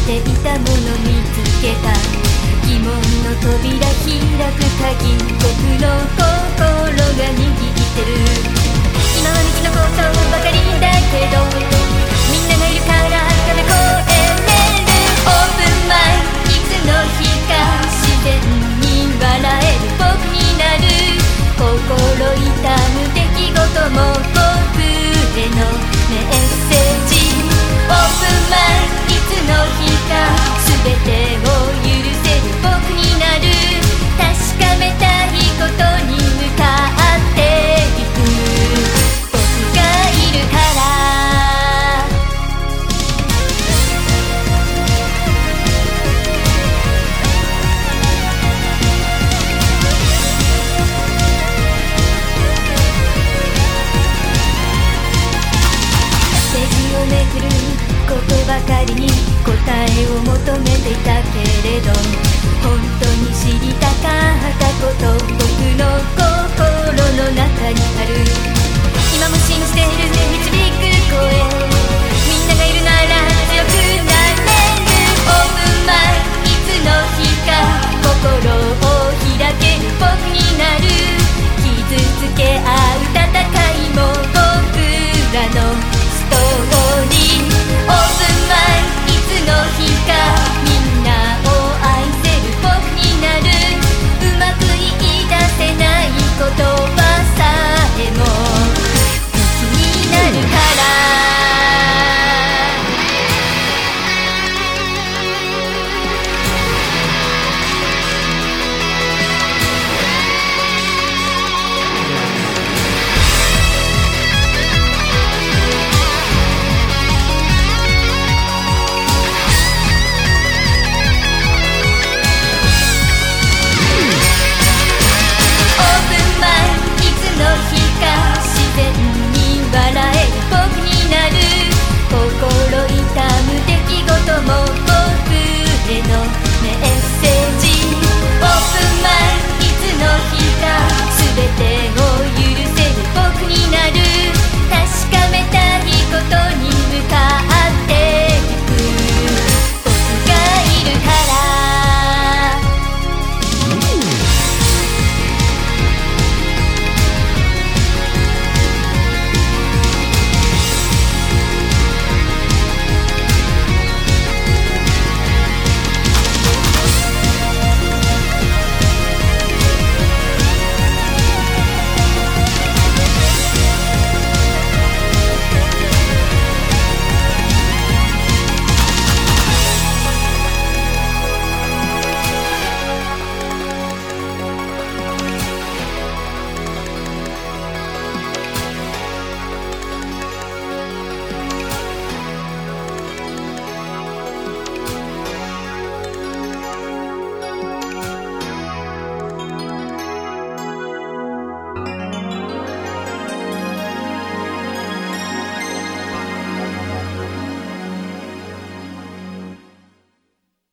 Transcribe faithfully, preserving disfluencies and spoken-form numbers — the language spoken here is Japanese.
ていたもの見つけた。疑問の扉開く鍵、僕の心が握ってる。今は道のことばかりだけど、みんながいるから飛び越えれる。オープンマイ、いつの日か自然に笑える僕になる。心痛む出来事も僕へのメッセージ。オープンマイ、いつの日か全てを許せる僕になる。確かめたいことに向かっていく僕がいるから。ページをめくることばかりに答えを求めていたけれど、本当に知りたかったこと僕の心の中にある。今も信じている導く声、みんながいるなら強く